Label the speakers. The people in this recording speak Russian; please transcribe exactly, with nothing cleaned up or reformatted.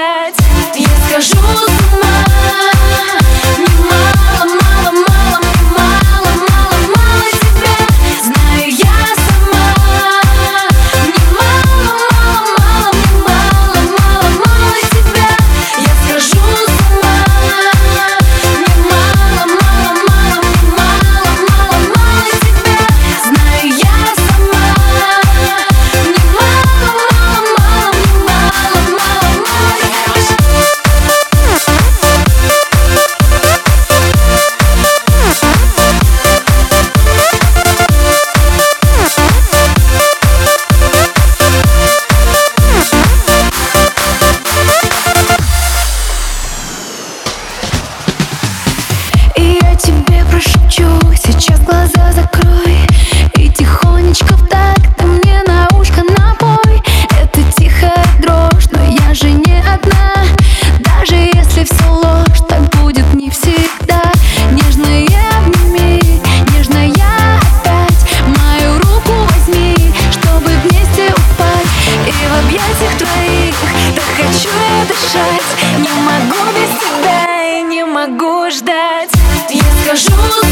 Speaker 1: ждать. Я скажу с ума. Не мало, мало, мало, мне мало, мало, мало тебя. Знаю я сама. Не мало, мало, мало, мне мало, мало, мало тебя. Я скажу с ума. Не мало, мало, мало, мне мало, мало, мало тебя. Знаю я сама. Не мало, мало, мало, мне мало, мало, мало. И я тебе прошепчу, сейчас глаза закрой и тихонечко в такт ты мне на ушко напой. Это тихая дрожь, но я же не одна. Даже если все ложь, так будет не всегда. Нежно я обними, нежно я опять. Мою руку возьми, чтобы вместе упасть. И в объятиях твоих так хочу я дышать. Не могу без тебя и не могу ждать. Я скажу.